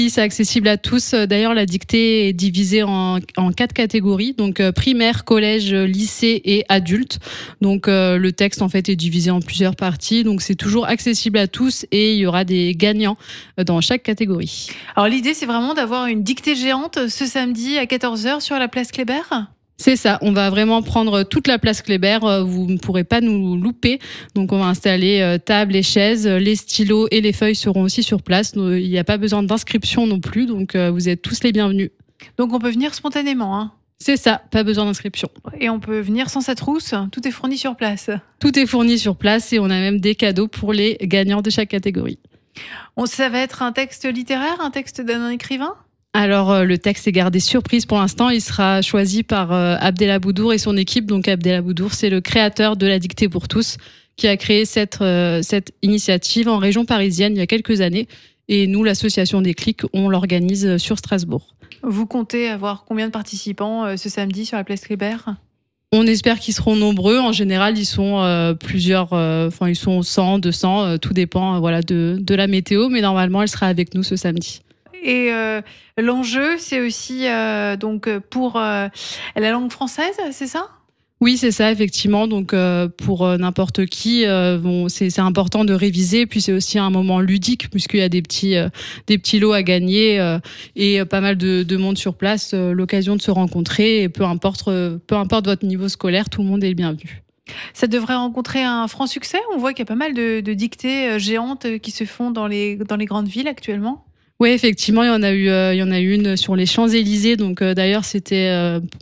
Oui, c'est accessible à tous. D'ailleurs, la dictée est divisée en 4 catégories, donc primaire, collège, lycée et adulte. Donc le texte en fait est divisé en plusieurs parties, donc c'est toujours accessible à tous et il y aura des gagnants dans chaque catégorie. Alors l'idée, c'est vraiment d'avoir une dictée géante ce samedi à 14h sur la place Kléber ? C'est ça, on va vraiment prendre toute la place Kléber, vous ne pourrez pas nous louper. Donc on va installer table et chaises, les stylos et les feuilles seront aussi sur place. Il n'y a pas besoin d'inscription non plus, donc vous êtes tous les bienvenus. Donc on peut venir spontanément, hein ? C'est ça, pas besoin d'inscription. Et on peut venir sans sa trousse, tout est fourni sur place. Tout est fourni sur place et on a même des cadeaux pour les gagnants de chaque catégorie. Ça va être un texte littéraire, un texte d'un écrivain ? Alors, le texte est gardé surprise pour l'instant. Il sera choisi par Abdellah Boudour et son équipe. Donc, Abdellah Boudour, c'est le créateur de la dictée pour tous qui a créé cette initiative en région parisienne il y a quelques années. Et nous, l'association des Clics, on l'organise sur Strasbourg. Vous comptez avoir combien de participants ce samedi sur la place Kléber ? On espère qu'ils seront nombreux. En général, ils sont plusieurs, ils sont 100, 200, tout dépend de la météo. Mais normalement, elle sera avec nous ce samedi. Et l'enjeu, c'est aussi pour la langue française, c'est ça ? Oui, c'est ça, effectivement. Donc, pour n'importe qui, c'est important de réviser. Puis, c'est aussi un moment ludique puisqu'il y a des petits lots à gagner et pas mal de monde sur place. L'occasion de se rencontrer et peu importe votre niveau scolaire, tout le monde est le bienvenu. Ça devrait rencontrer un franc succès. On voit qu'il y a pas mal de dictées géantes qui se font dans les grandes villes actuellement. Oui, effectivement, il y en a eu une sur les Champs-Élysées. Donc, d'ailleurs, c'était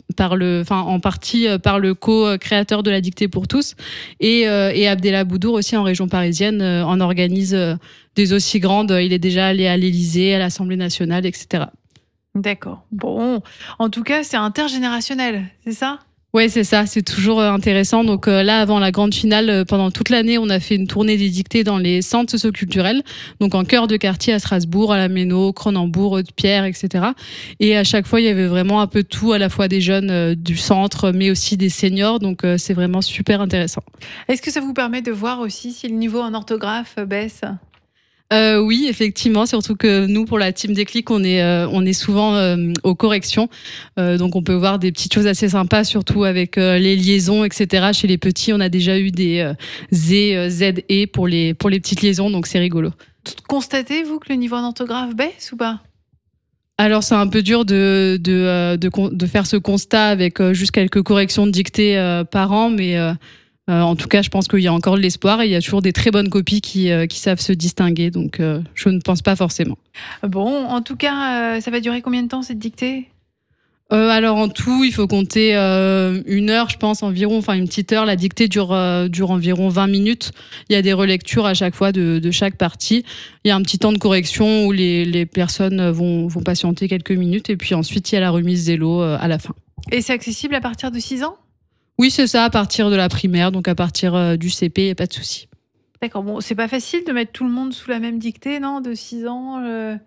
en partie par le co-créateur de la dictée pour tous et Abdellah Boudour aussi en région parisienne en organise des aussi grandes. Il est déjà allé à l'Élysée, à l'Assemblée nationale, etc. D'accord. Bon, en tout cas, c'est intergénérationnel, c'est ça ? Ouais, c'est ça, c'est toujours intéressant. Donc là, avant la grande finale, pendant toute l'année, on a fait une tournée des dictées dans les centres socio-culturels, donc en cœur de quartier à Strasbourg, à la Méno, Cronenbourg, Haute-Pierre, etc. Et à chaque fois, il y avait vraiment un peu de tout, à la fois des jeunes du centre, mais aussi des seniors. Donc c'est vraiment super intéressant. Est-ce que ça vous permet de voir aussi si le niveau en orthographe baisse ? Oui, effectivement, surtout que nous, pour la team des Clics, on est souvent aux corrections. Donc, on peut voir des petites choses assez sympas, surtout avec les liaisons, etc. Chez les petits, on a déjà eu des ZE pour les petites liaisons, donc c'est rigolo. Constatez-vous que le niveau en orthographe baisse ou pas ? Alors, c'est un peu dur de faire ce constat avec juste quelques corrections de dictée par an, mais... en tout cas, je pense qu'il y a encore de l'espoir et il y a toujours des très bonnes copies qui savent se distinguer. Donc, je ne pense pas forcément. Bon, en tout cas, ça va durer combien de temps cette dictée ? Alors, en tout, il faut compter 1 heure, je pense, environ. Enfin, une petite heure. La dictée dure environ 20 minutes. Il y a des relectures à chaque fois de chaque partie. Il y a un petit temps de correction où les personnes vont patienter quelques minutes. Et puis ensuite, il y a la remise des lots à la fin. Et c'est accessible à partir de 6 ans ? Oui, c'est ça, à partir de la primaire, donc à partir du CP, il n'y a pas de souci. D'accord, bon, c'est pas facile de mettre tout le monde sous la même dictée, non ? De 6 ans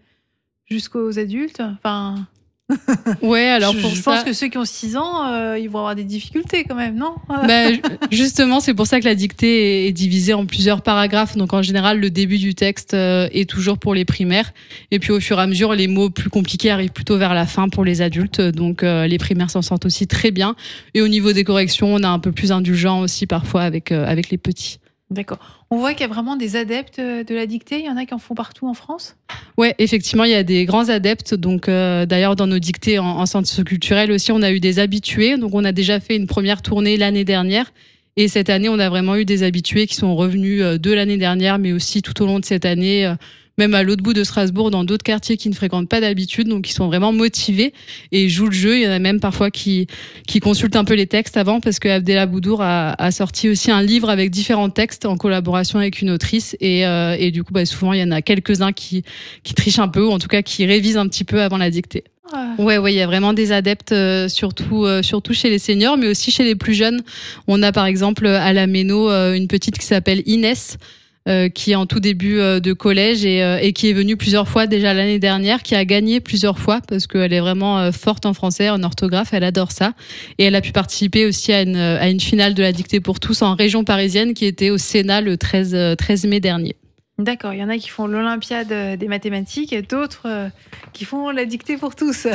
jusqu'aux adultes. Enfin... Ouais, alors je pense que ceux qui ont 6 ans, ils vont avoir des difficultés quand même, non ? Justement, c'est pour ça que la dictée est divisée en plusieurs paragraphes. Donc en général, le début du texte est toujours pour les primaires. Et puis au fur et à mesure, les mots plus compliqués arrivent plutôt vers la fin pour les adultes. Donc les primaires s'en sortent aussi très bien. Et au niveau des corrections, on a un peu plus indulgent aussi parfois avec les petits. D'accord. On voit qu'il y a vraiment des adeptes de la dictée. Il y en a qui en font partout en France ? Ouais, effectivement, il y a des grands adeptes. Donc, d'ailleurs, dans nos dictées en centre culturel aussi, on a eu des habitués. Donc, on a déjà fait une première tournée l'année dernière. Et cette année, on a vraiment eu des habitués qui sont revenus de l'année dernière, mais aussi tout au long de cette année, même à l'autre bout de Strasbourg, dans d'autres quartiers qui ne fréquentent pas d'habitude. Donc, ils sont vraiment motivés et jouent le jeu. Il y en a même parfois qui consultent un peu les textes avant parce que Abdellah Boudour a sorti aussi un livre avec différents textes en collaboration avec une autrice. Et du coup, souvent, il y en a quelques-uns qui trichent un peu ou en tout cas qui révisent un petit peu avant la dictée. Ouais, il y a vraiment des adeptes, surtout chez les seniors, mais aussi chez les plus jeunes. On a par exemple à la Méno une petite qui s'appelle Inès, qui est en tout début de collège et qui est venue plusieurs fois déjà l'année dernière, qui a gagné plusieurs fois parce qu'elle est vraiment forte en français, en orthographe, elle adore ça. Et elle a pu participer aussi à une finale de la dictée pour tous en région parisienne qui était au Sénat le 13 mai dernier. D'accord, il y en a qui font l'Olympiade des mathématiques et d'autres qui font la dictée pour tous.